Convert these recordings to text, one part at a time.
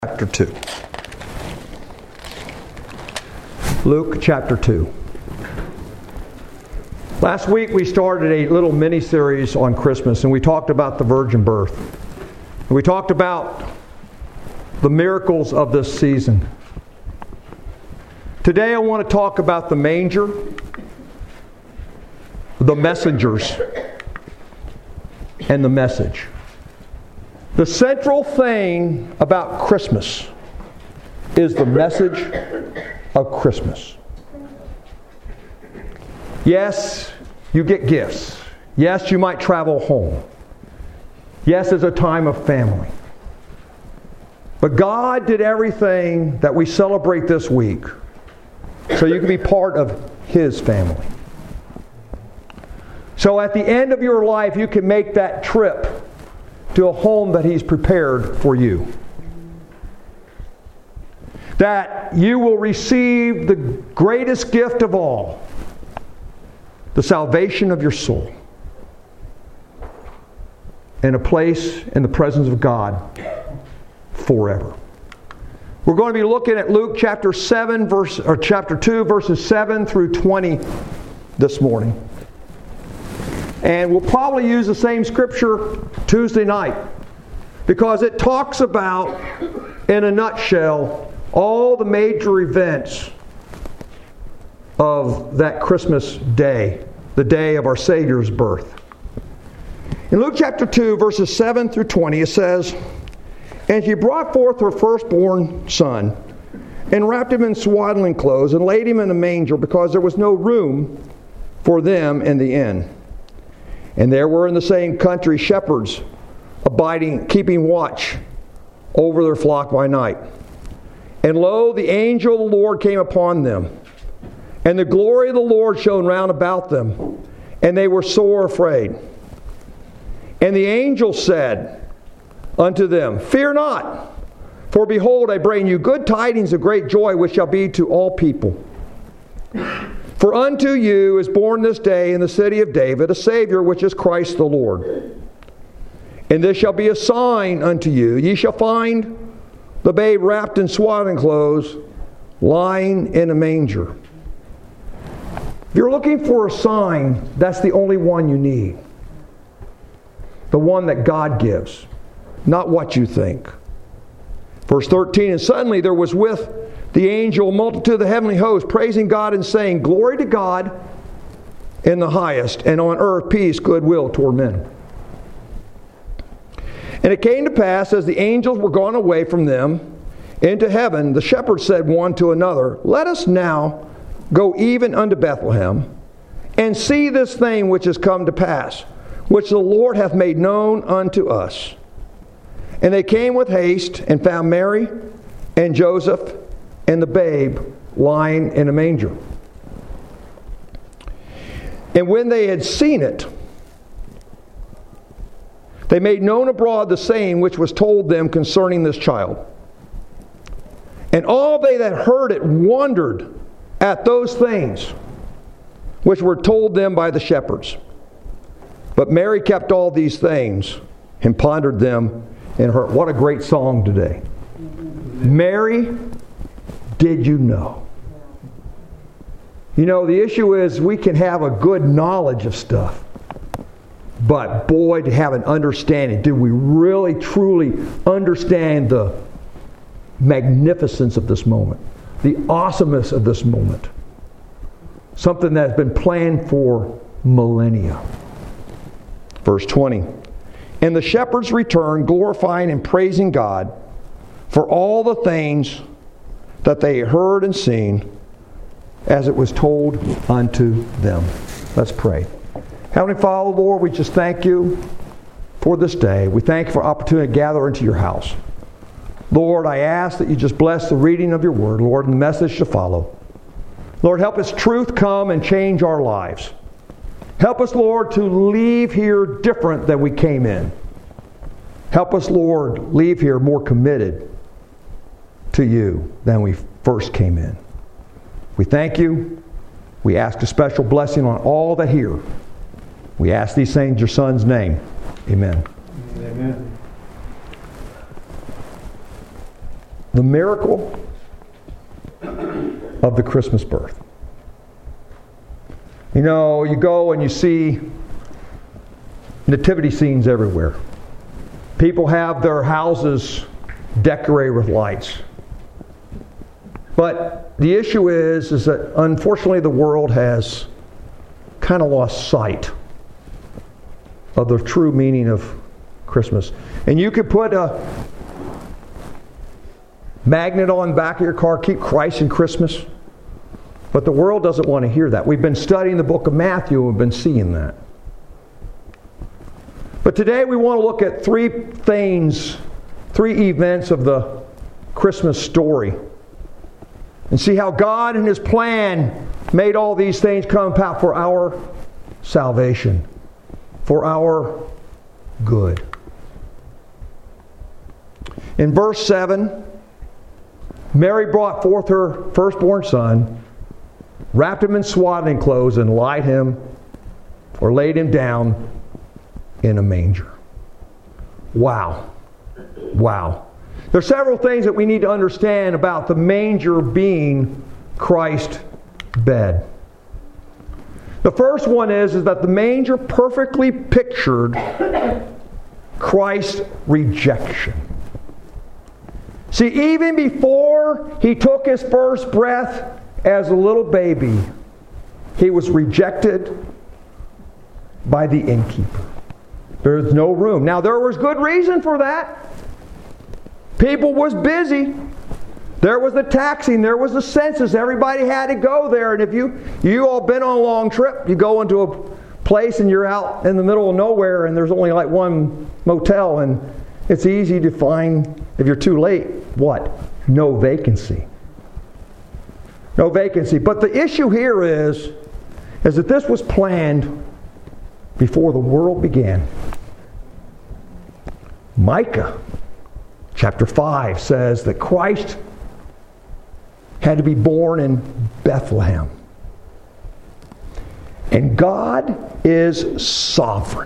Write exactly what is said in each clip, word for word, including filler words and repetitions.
Chapter two. Luke chapter two. Last week we started a little mini-series on Christmas, and we talked about the virgin birth. And we talked about the miracles of this season. Today I want to talk about the manger, the messengers, and the message. The central thing about Christmas is the message of Christmas. Yes, you get gifts. Yes, you might travel home. Yes, it's a time of family. But God did everything that we celebrate this week so you can be part of His family. So at the end of your life, you can make that trip to a home that He's prepared for you. That you will receive the greatest gift of all, the salvation of your soul, and a place in the presence of God forever. We're going to be looking at Luke chapter seven, verse or chapter two, verses seven through twenty this morning. And we'll probably use the same scripture Tuesday night because it talks about, in a nutshell, all the major events of that Christmas day, the day of our Savior's birth. In Luke chapter two, verses seven through twenty, it says, "And she brought forth her firstborn son, and wrapped him in swaddling clothes, and laid him in a manger, because there was no room for them in the inn. And there were in the same country shepherds abiding, keeping watch over their flock by night. And lo, the angel of the Lord came upon them, and the glory of the Lord shone round about them, and they were sore afraid. And the angel said unto them, Fear not, for behold, I bring you good tidings of great joy, which shall be to all people. For unto you is born this day in the city of David a Savior, which is Christ the Lord. And this shall be a sign unto you. Ye shall find the babe wrapped in swaddling clothes, lying in a manger." If you're looking for a sign, that's the only one you need. The one that God gives, not what you think. Verse thirteen, "And suddenly there was with the angel a multitude of the heavenly host, praising God and saying, Glory to God in the highest, and on earth peace, goodwill toward men. And it came to pass, as the angels were gone away from them into heaven, the shepherds said one to another, Let us now go even unto Bethlehem, and see this thing which is come to pass, which the Lord hath made known unto us. And they came with haste, and found Mary and Joseph and the babe lying in a manger. And when they had seen it, they made known abroad the saying which was told them concerning this child. And all they that heard it wondered at those things which were told them by the shepherds. But Mary kept all these things and pondered them in her." What a great song today. Mary, did you know? You know, the issue is we can have a good knowledge of stuff. But boy, to have an understanding. Do we really, truly understand the magnificence of this moment? The awesomeness of this moment? Something that has been planned for millennia. Verse twenty. "And the shepherds returned, glorifying and praising God for all the things that they heard and seen, as it was told unto them." Let's pray. Heavenly Father, Lord, we just thank you for this day. We thank you for the opportunity to gather into your house. Lord, I ask that you just bless the reading of your word, Lord, and the message to follow. Lord, help its truth come and change our lives. Help us, Lord, to leave here different than we came in. Help us, Lord, leave here more committed to you than we first came in. We thank you. We ask a special blessing on all that hear. We ask these things in your Son's name. Amen. Amen. the miracle of the Christmas birth. You know, you go and you see nativity scenes everywhere. People have their houses decorated with lights. But the issue is, is that unfortunately the world has kind of lost sight of the true meaning of Christmas. And you could put a magnet on the back of your car, keep Christ in Christmas. But the world doesn't want to hear that. We've been studying the book of Matthew and we've been seeing that. But today we want to look at three things, three events of the Christmas story. And see how God in His plan made all these things come about for our salvation, for our good. In verse seven, Mary brought forth her firstborn son, wrapped him in swaddling clothes, and laid him, or laid him down in a manger. Wow. Wow. There are several things that we need to understand about the manger being Christ's bed. The first one is, is that the manger perfectly pictured Christ's rejection. See, even before He took His first breath as a little baby, He was rejected by the innkeeper. There's no room. Now, there was good reason for that. People was busy. There was the taxing. There was the census. Everybody had to go there. And if you you all been on a long trip, you go into a place and you're out in the middle of nowhere and there's only like one motel, and it's easy to find, if you're too late, what? No vacancy. No vacancy. But the issue here is, is that this was planned before the world began. Micah chapter five says that Christ had to be born in Bethlehem. And God is sovereign.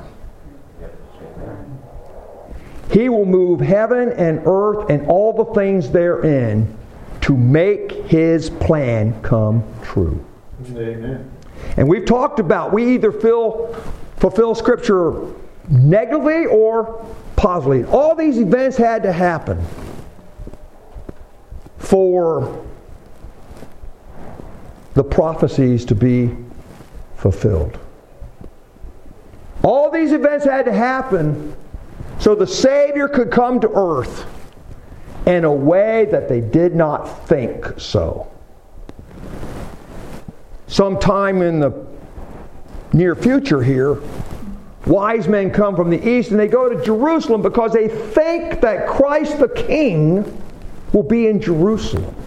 He will move heaven and earth and all the things therein to make His plan come true. Amen. And we've talked about, we either feel, fulfill Scripture negatively or positively. All these events had to happen for the prophecies to be fulfilled. All these events had to happen so the Savior could come to earth in a way that they did not think so. Sometime in the near future here, wise men come from the east and they go to Jerusalem because they think that Christ the King will be in Jerusalem.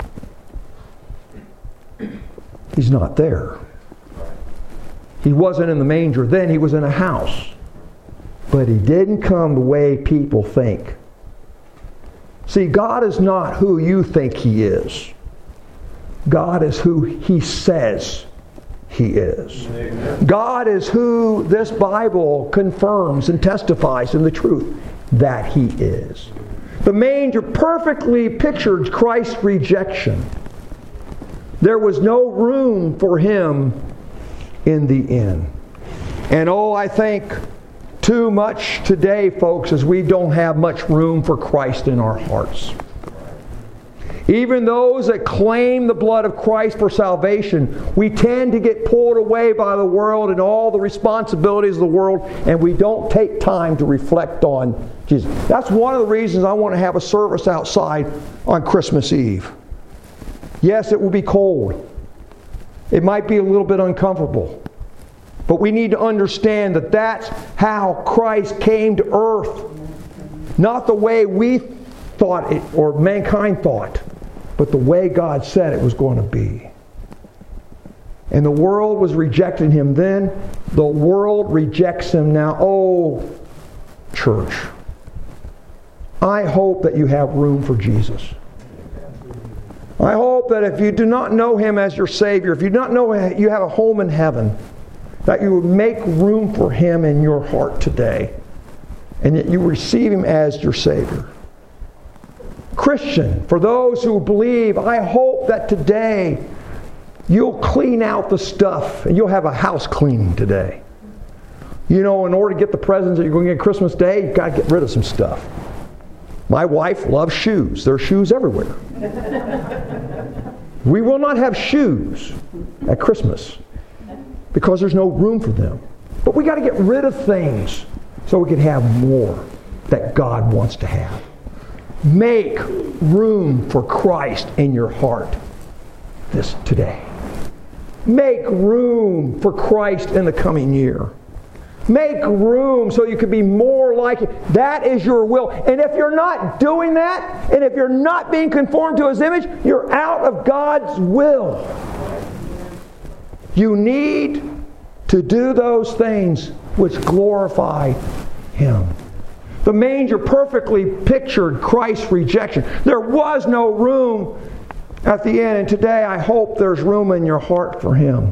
He's not there. He wasn't in the manger then, He was in a house. But He didn't come the way people think. See, God is not who you think He is. God is who He says He is. Amen. God is who this Bible confirms and testifies in the truth that He is. The manger perfectly pictured Christ's rejection. There was no room for Him in the inn. And oh, I think too much today, folks, is we don't have much room for Christ in our hearts. Even those that claim the blood of Christ for salvation, we tend to get pulled away by the world and all the responsibilities of the world, and we don't take time to reflect on Jesus. That's one of the reasons I want to have a service outside on Christmas Eve. Yes, it will be cold. It might be a little bit uncomfortable. But we need to understand that that's how Christ came to earth. Not the way we thought it, or mankind thought, but the way God said it was going to be. And the world was rejecting Him then. The world rejects Him now. Oh, church, I hope that you have room for Jesus. I hope that if you do not know Him as your Savior, if you do not know you have a home in heaven, that you would make room for Him in your heart today, and that you receive Him as your Savior. Christian, for those who believe, I hope that today you'll clean out the stuff and you'll have a house cleaning today. You know, in order to get the presents that you're going to get Christmas Day, you've got to get rid of some stuff. My wife loves shoes. There are shoes everywhere. We will not have shoes at Christmas because there's no room for them. But we got to get rid of things so we can have more that God wants to have. Make room for Christ in your heart this today. Make room for Christ in the coming year. Make room so you can be more like Him. That is your will. And if you're not doing that, and if you're not being conformed to His image, you're out of God's will. You need to do those things which glorify Him. The manger perfectly pictured Christ's rejection. There was no room at the end, and today I hope there's room in your heart for Him.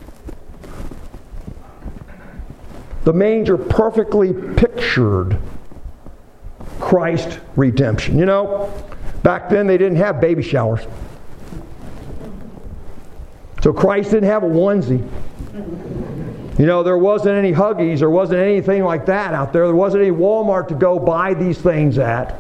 The manger perfectly pictured Christ's redemption. You know, back then they didn't have baby showers. So Christ didn't have a onesie. You know, there wasn't any Huggies, there wasn't anything like that out there. There wasn't any Walmart to go buy these things at.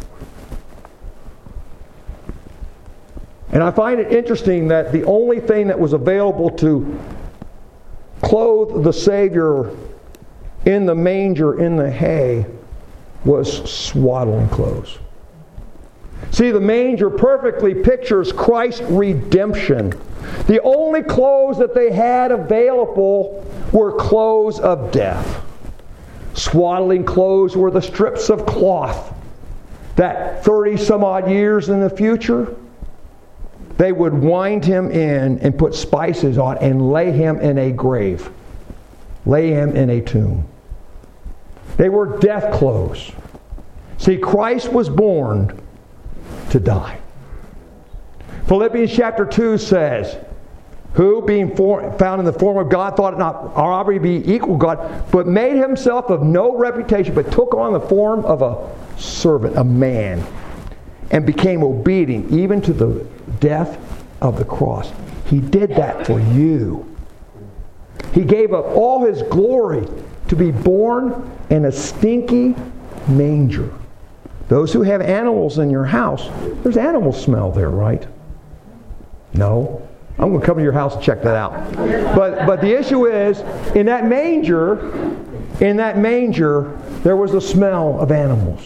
And I find it interesting that the only thing that was available to clothe the Savior in the manger, in the hay, was swaddling clothes. See, the manger perfectly pictures Christ's redemption. The only clothes that they had available were clothes of death. Swaddling clothes were the strips of cloth that thirty some odd years in the future, they would wind him in and put spices on and lay him in a grave. Lay him in a tomb. They were death clothes. See, Christ was born to die. Philippians chapter two says, who, being for, found in the form of God, thought it not robbery to be equal to God, but made himself of no reputation, but took on the form of a servant, a man, and became obedient even to the death of the cross. He did that for you. He gave up all His glory to be born in a stinky manger. Those who have animals in your house, there's animal smell there, right? No. I'm going to come to your house and check that out. But but the issue is, in that manger, in that manger, there was the smell of animals.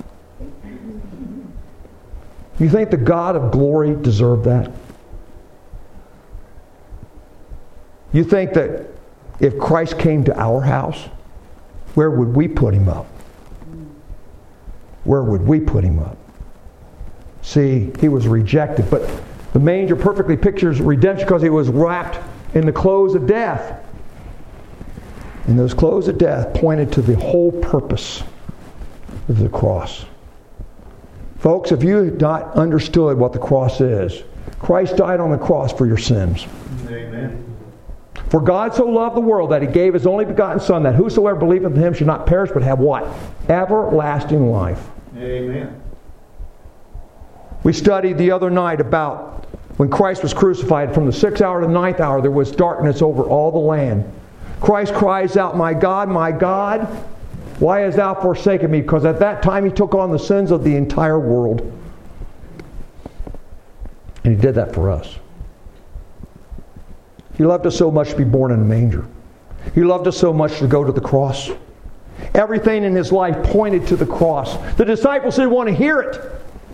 You think the God of glory deserved that? You think that if Christ came to our house, where would we put Him up? Where would we put Him up? See, He was rejected, but the manger perfectly pictures redemption because He was wrapped in the clothes of death. And those clothes of death pointed to the whole purpose of the cross. Folks, if you had not understood what the cross is, Christ died on the cross for your sins. Amen. For God so loved the world that He gave His only begotten Son, that whosoever believeth in Him should not perish but have what? Everlasting life. Amen. We studied the other night about when Christ was crucified, from the sixth hour to the ninth hour, there was darkness over all the land. Christ cries out, my God, my God, why hast thou forsaken me? Because at that time He took on the sins of the entire world. And He did that for us. He loved us so much to be born in a manger. He loved us so much to go to the cross. Everything in His life pointed to the cross. The disciples didn't want to hear it.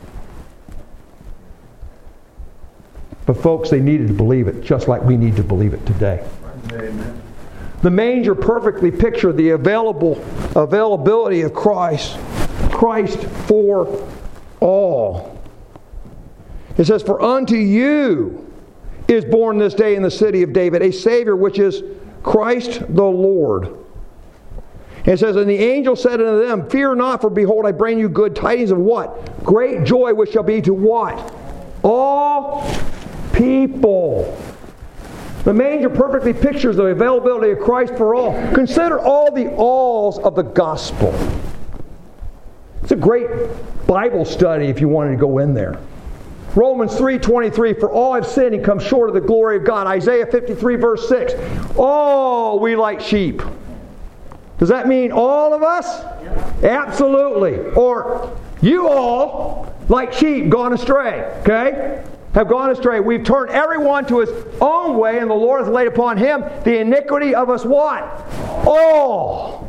But folks, they needed to believe it, just like we need to believe it today. Amen. The manger perfectly pictured the available availability of Christ. Christ for all. It says, for unto you is born this day in the city of David a Savior, which is Christ the Lord. It says, and the angel said unto them, fear not, for behold, I bring you good tidings of what? Great joy, which shall be to what? All people. The manger perfectly pictures the availability of Christ for all. Consider all the alls of the gospel. It's a great Bible study if you wanted to go in there. Romans three twenty-three, for all have sinned and come short of the glory of God. Isaiah fifty-three verse six, all we like sheep. Does that mean all of us? Absolutely. Or you all, like sheep, gone astray. Okay? Have gone astray. We've turned everyone to his own way, and the Lord has laid upon him the iniquity of us what? All.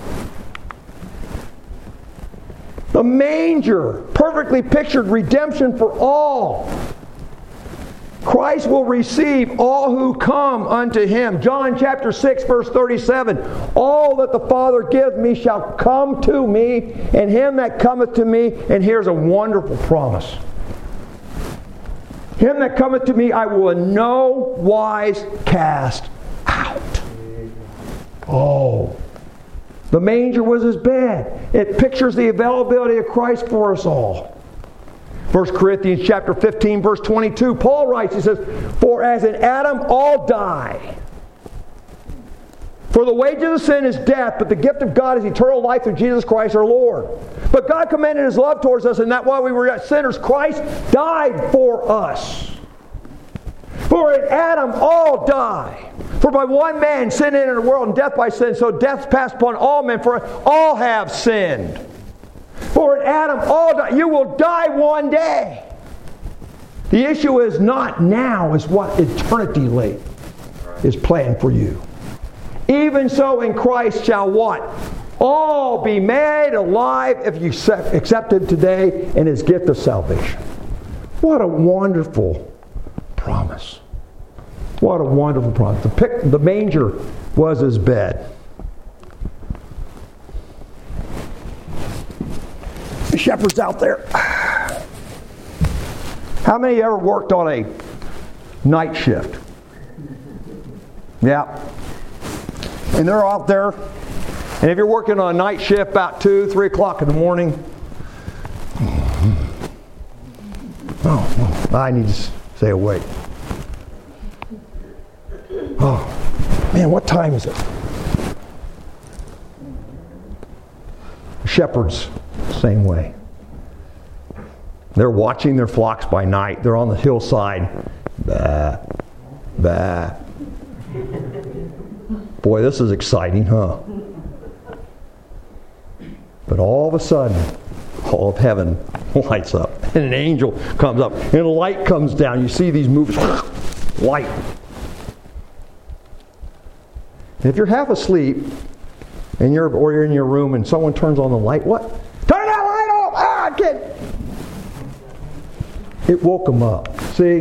The manger perfectly pictured redemption for all. Christ will receive all who come unto him. John chapter six verse thirty-seven. All that the Father gives me shall come to me, and him that cometh to me, and here's a wonderful promise. Him that cometh to me I will in no wise cast out. Oh. The manger was his bed. It pictures the availability of Christ for us all. First Corinthians chapter fifteen, verse twenty-two, Paul writes, he says, for as in Adam all die. For the wages of sin is death, but the gift of God is eternal life through Jesus Christ our Lord. But God commended his love towards us, in that while we were yet sinners, Christ died for us. For in Adam all die. For by one man sin entered the world, and death by sin, so death passed upon all men, for all have sinned. For in Adam all die. You will die one day. The issue is not now, is what eternity late is planned for you. Even so in Christ shall what? All be made alive if you accept him today and his gift of salvation. What a wonderful promise. What a wonderful promise. The, pic, the manger was his bed. The shepherds out there. How many ever worked on a night shift? Yeah. And they're out there. And if you're working on a night shift about two, three o'clock in the morning, oh, I need to stay awake. Oh, man, what time is it? Shepherds, same way. They're watching their flocks by night. They're on the hillside. Bah, bah. Boy, this is exciting, huh? But all of a sudden, all of heaven lights up. And an angel comes up. And a light comes down. You see these movies. Light. And if you're half asleep, and you're, or you're in your room and someone turns on the light, what? Turn that light off! Ah, kid! It woke them up. See?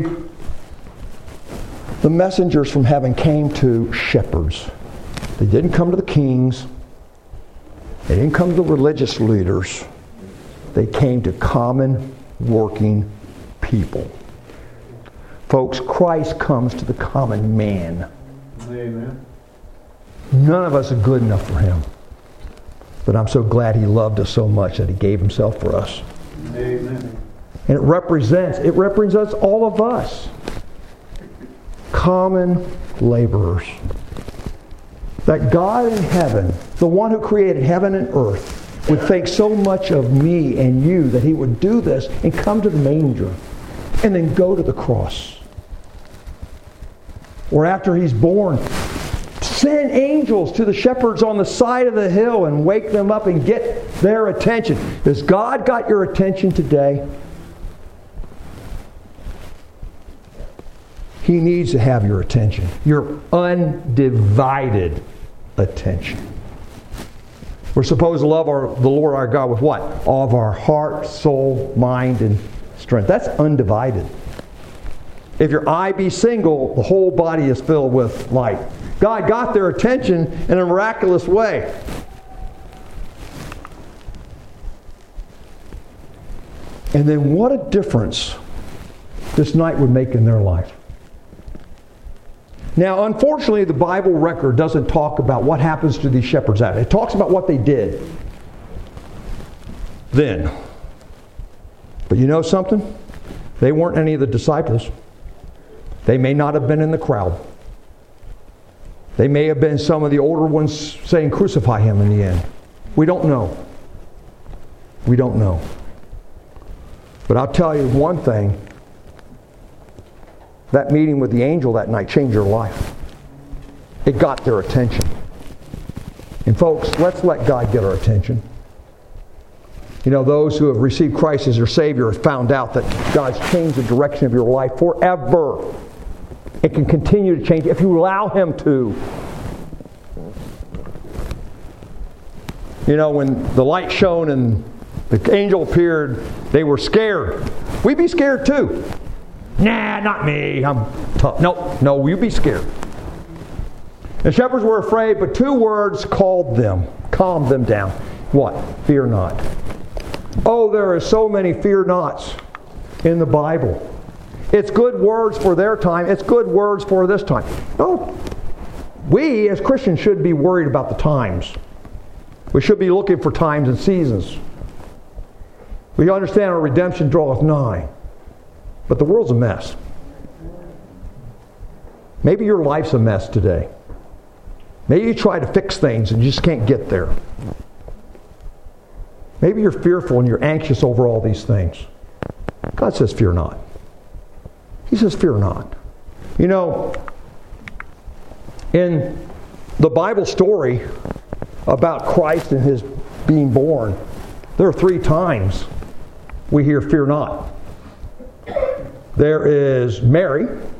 The messengers from heaven came to shepherds. They didn't come to the kings. They didn't come to the religious leaders. They came to common working people. Folks, Christ comes to the common man. Amen. None of us are good enough for him. But I'm so glad he loved us so much that he gave himself for us. Amen. And it represents, it represents all of us. Common laborers. That God in heaven, the one who created heaven and earth, would think so much of me and you that he would do this and come to the manger and then go to the cross. Or after he's born, send angels to the shepherds on the side of the hill and wake them up and get their attention. Has God got your attention today? He needs to have your attention. Your undivided attention. We're supposed to love our, the Lord our God with what? All of our heart, soul, mind, and strength. That's undivided. If your eye be single, the whole body is filled with light. God got their attention in a miraculous way. And then what a difference this night would make in their life. Now, unfortunately, the Bible record doesn't talk about what happens to these shepherds out. It talks about what they did then. But you know something? They weren't any of the disciples. They may not have been in the crowd. They may have been some of the older ones saying, crucify him in the end. We don't know. We don't know. But I'll tell you one thing. That meeting with the angel that night changed your life. It got their attention. And folks, let's let God get our attention. You know, those who have received Christ as their Savior have found out that God's changed the direction of your life forever. It can continue to change if you allow Him to. You know, when the light shone and the angel appeared, they were scared. We'd be scared too. Nah, not me. I'm tough. No, no, you'd be scared. The shepherds were afraid, but two words called them, calmed them down. What? Fear not. Oh, there are so many fear nots in the Bible. It's good words for their time. It's good words for this time. No, we as Christians should be worried about the times. We should be looking for times and seasons. We understand our redemption draweth nigh. But the world's a mess. Maybe your life's a mess today. Maybe you try to fix things and you just can't get there. Maybe you're fearful and you're anxious over all these things. God says, fear not. He says, fear not. You know, in the Bible story about Christ and His being born, there are three times we hear fear not. There is Mary,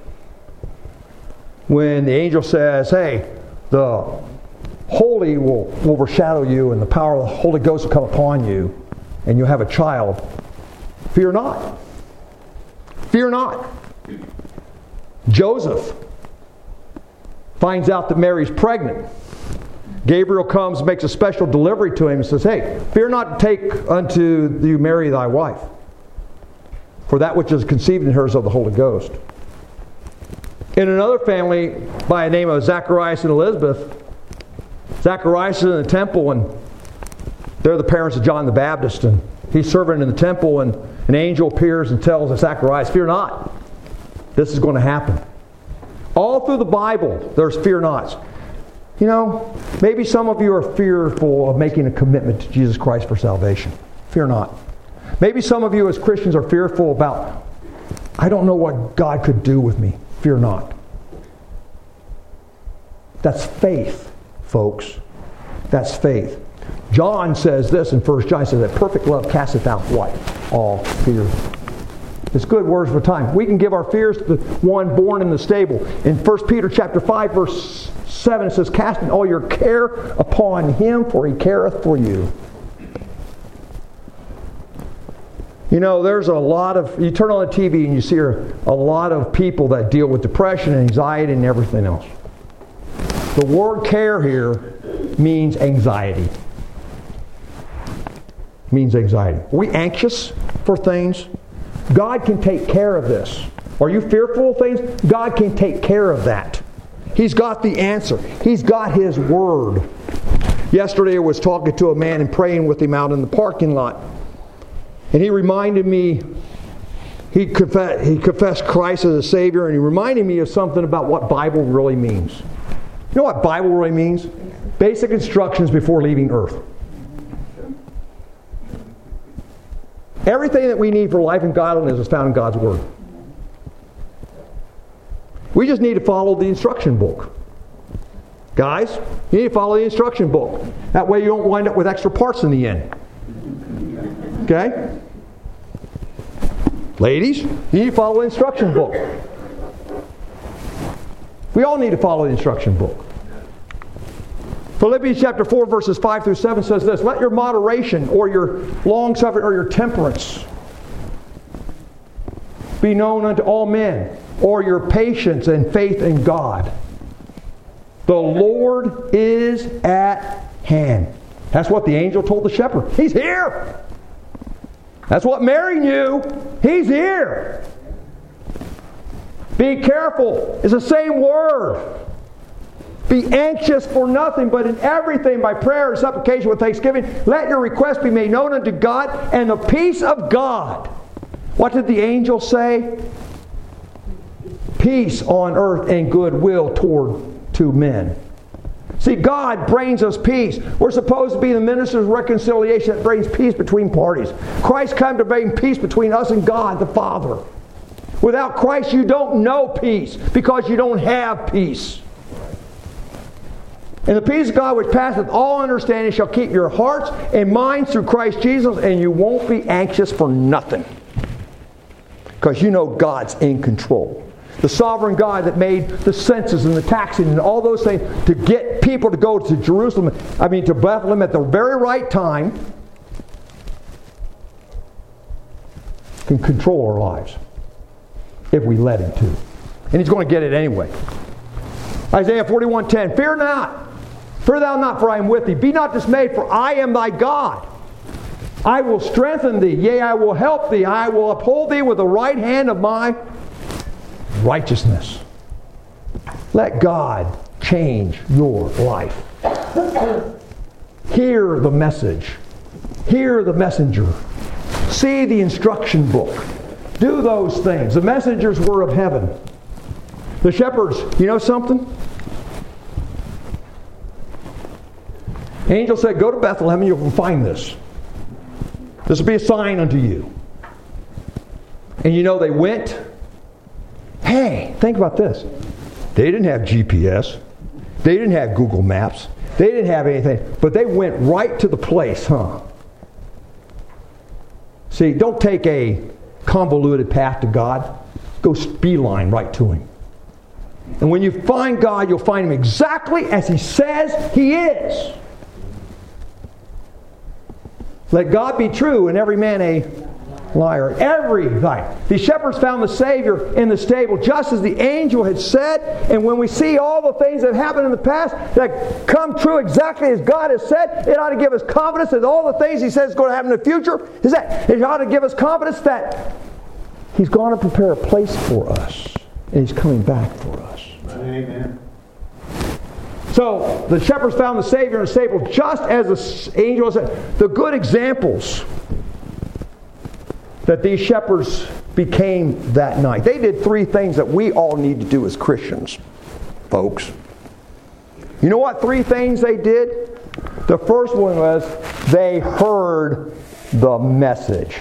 when the angel says, hey, the Holy will overshadow you and the power of the Holy Ghost will come upon you and you'll have a child. Fear not. Fear not. Joseph finds out that Mary's pregnant. Gabriel comes, makes a special delivery to him and says, hey, fear not to take unto you Mary thy wife, for that which is conceived in her is of the Holy Ghost. In another family by the name of Zacharias and Elizabeth, Zacharias is in the temple and they're the parents of John the Baptist, and he's serving in the temple and an angel appears and tells Zacharias, fear not, this is going to happen. All through the Bible there's fear nots. You know, maybe some of you are fearful of making a commitment to Jesus Christ for salvation. Fear not. Maybe some of you as Christians are fearful about, I don't know what God could do with me. Fear not. That's faith, folks. That's faith. John says this in First John. He says that perfect love casteth out what? All fear. It's good words for time. We can give our fears to the one born in the stable. In First Peter chapter five, verse seven, it says, casting all your care upon Him, for He careth for you. You know, there's a lot of, you turn on the T V and you see a lot of people that deal with depression and anxiety and everything else. The word care here means anxiety. Means anxiety. Are we anxious for things? God can take care of this. Are you fearful of things? God can take care of that. He's got the answer. He's got His Word. Yesterday I was talking to a man and praying with him out in the parking lot. And he reminded me, he confessed, he confessed Christ as a Savior, and he reminded me of something about what Bible really means. You know what Bible really means? Basic instructions before leaving earth. Everything that we need for life and godliness is found in God's Word. We just need to follow the instruction book. Guys, you need to follow the instruction book. That way you don't wind up with extra parts in the end. Okay? Ladies, you need to follow the instruction book. We all need to follow the instruction book. Philippians chapter four, verses five through seven says this, let your moderation or your long-suffering or your temperance be known unto all men, or your patience and faith in God. The Lord is at hand. That's what the angel told the shepherd. He's here. That's what Mary knew. He's here. Be careful. It's the same word. Be anxious for nothing, but in everything by prayer and supplication with thanksgiving, let your requests be made known unto God, and the peace of God. What did the angel say? Peace on earth and goodwill toward two men. See, God brings us peace. We're supposed to be the ministers of reconciliation that brings peace between parties. Christ came to bring peace between us and God the Father. Without Christ, you don't know peace because you don't have peace. And the peace of God which passeth all understanding shall keep your hearts and minds through Christ Jesus, and you won't be anxious for nothing. Because you know God's in control. The sovereign God that made the census and the taxing and all those things to get people to go to Jerusalem, I mean to Bethlehem at the very right time, can control our lives if we let Him to. And He's going to get it anyway. Isaiah forty-one ten, fear not, fear thou not, for I am with thee. Be not dismayed, for I am thy God. I will strengthen thee, yea, I will help thee. I will uphold thee with the right hand of my righteousness. Let God change your life. Hear the message. Hear the messenger. See the instruction book. Do those things. The messengers were of heaven. The shepherds, you know something? Angel said, go to Bethlehem and you'll find this. This will be a sign unto you. And you know they went. Hey, think about this. They didn't have G P S. They didn't have Google Maps. They didn't have anything. But they went right to the place, huh? See, don't take a convoluted path to God. Go beeline right to Him. And when you find God, you'll find Him exactly as He says He is. Let God be true and every man a liar. Every night. The shepherds found the Savior in the stable just as the angel had said. And when we see all the things that happened in the past that come true exactly as God has said, it ought to give us confidence that all the things He says is going to happen in the future, is that it ought to give us confidence that He's going to prepare a place for us. And He's coming back for us. Amen. So the shepherds found the Savior in the stable just as the angel said. The good examples that these shepherds became that night. They did three things that we all need to do as Christians, folks. You know what three things they did? The first one was they heard the message.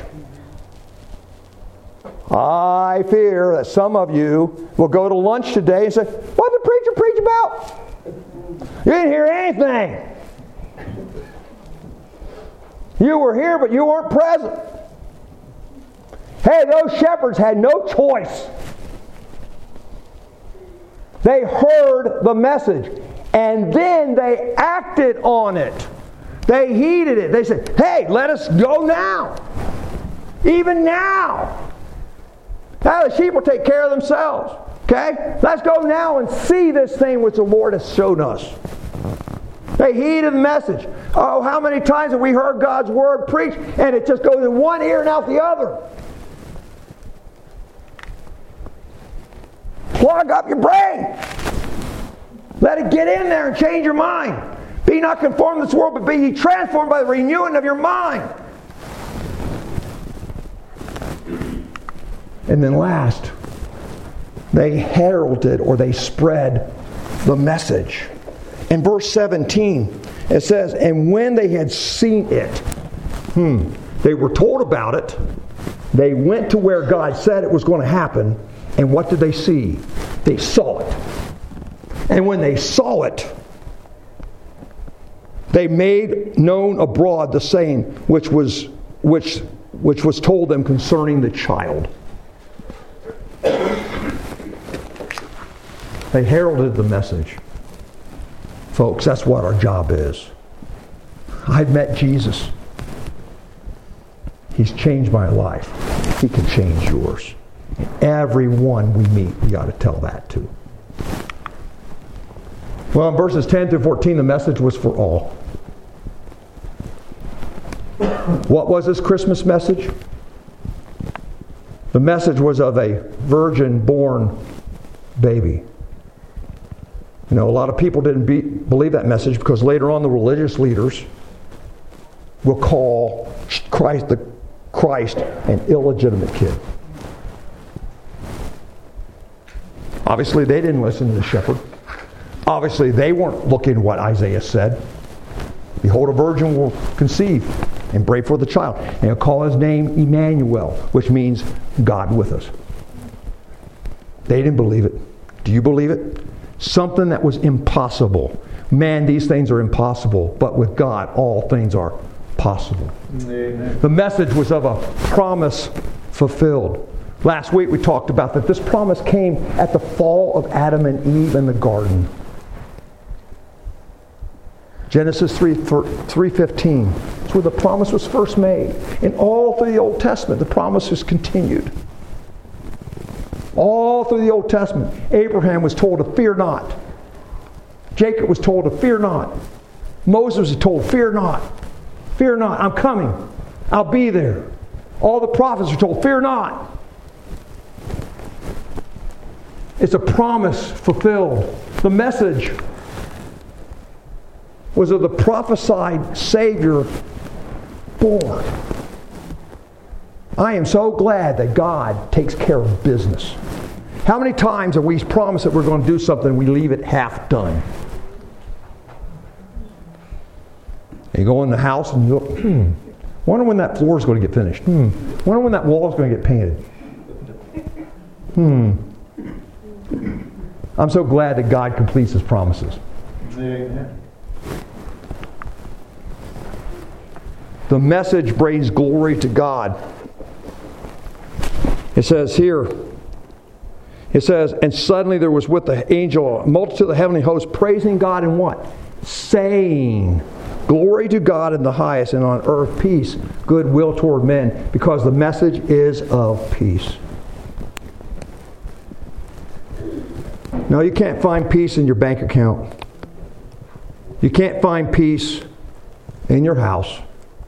I fear that some of you will go to lunch today and say, what did the preacher preach about? You didn't hear anything. You were here, but you weren't present. Hey, those shepherds had no choice. They heard the message, and then they acted on it. They heeded it. They said, hey, let us go now. Even now. Now the sheep will take care of themselves. Okay? Let's go now and see this thing which the Lord has shown us. They heeded the message. Oh, how many times have we heard God's Word preached and it just goes in one ear and out the other? Plug up your brain. Let it get in there and change your mind. Be not conformed to this world, but be ye transformed by the renewing of your mind. And then last, they heralded or they spread the message. In verse seventeen, it says, and when they had seen it, hmm, they were told about it. They went to where God said it was going to happen. And what did they see? They saw it. And when they saw it, they made known abroad the saying which was which which was told them concerning the child. They heralded the message. Folks, that's what our job is. I've met Jesus. He's changed my life. He can change yours. Everyone we meet, we ought to tell that to. Well, in verses ten through fourteen, the message was for all. What was this Christmas message? The message was of a virgin-born baby. You know, a lot of people didn't be, believe that message because later on the religious leaders will call Christ, the Christ an illegitimate kid. Obviously, they didn't listen to the shepherd. Obviously, they weren't looking at what Isaiah said. Behold, a virgin will conceive and bring forth a child, and he'll call his name Emmanuel, which means God with us. They didn't believe it. Do you believe it? Something that was impossible. Man, these things are impossible, but with God, all things are possible. Amen. The message was of a promise fulfilled. Last week we talked about that this promise came at the fall of Adam and Eve in the garden. Genesis three fifteen. It's where the promise was first made. And all through the Old Testament, the promise is continued. All through the Old Testament, Abraham was told to fear not. Jacob was told to fear not. Moses was told, fear not. Fear not, I'm coming. I'll be there. All the prophets were told, fear not. It's a promise fulfilled. The message was of the prophesied Savior born. I am so glad that God takes care of business. How many times have we promised that we're going to do something and we leave it half done? And you go in the house and you look, hmm, wonder when that floor is going to get finished. Hmm, wonder when that wall is going to get painted. Hmm. I'm so glad that God completes His promises. Amen. The message brings glory to God. It says here, it says, and suddenly there was with the angel a multitude of the heavenly hosts praising God and what? Saying, glory to God in the highest, and on earth peace, goodwill toward men, because the message is of peace. No, you can't find peace in your bank account. You can't find peace in your house.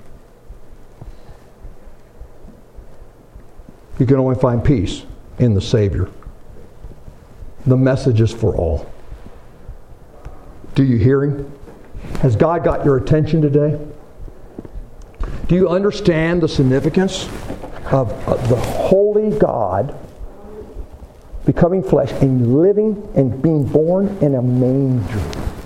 You can only find peace in the Savior. The message is for all. Do you hear Him? Has God got your attention today? Do you understand the significance of, of the holy God becoming flesh and living and being born in a manger?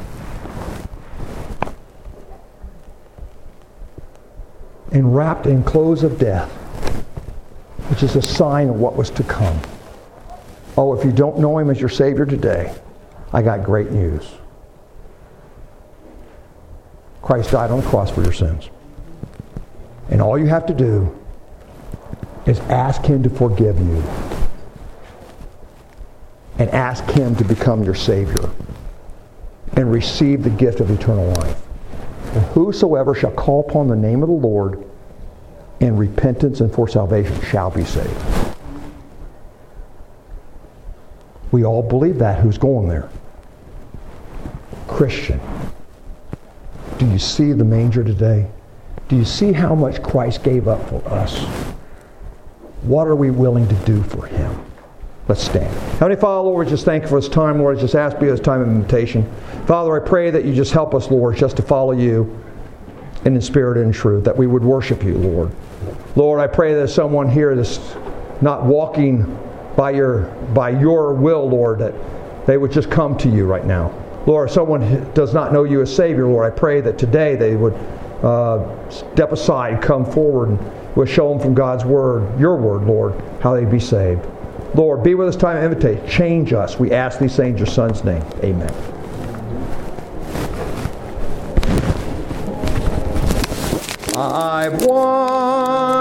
And wrapped in clothes of death, which is a sign of what was to come. Oh, if you don't know Him as your Savior today, I got great news. Christ died on the cross for your sins. And all you have to do is ask Him to forgive you. And ask Him to become your Savior. And receive the gift of eternal life. And whosoever shall call upon the name of the Lord in repentance and for salvation shall be saved. We all believe that. Who's going there? Christian. Do you see the manger today? Do you see how much Christ gave up for us? What are we willing to do for Him? Let's stand. Heavenly Father, Lord, just thank you for this time, Lord. I just ask you this time of invitation. Father, I pray that you just help us, Lord, just to follow you and in spirit and in truth, that we would worship you, Lord. Lord, I pray that someone here that's not walking by your by your will, Lord, that they would just come to you right now. Lord, if someone does not know you as Savior, Lord, I pray that today they would uh, step aside, come forward, and we'll show them from God's Word, your Word, Lord, how they'd be saved. Lord, be with us time of invitation. Change us. We ask these things in your Son's name. Amen. I've won.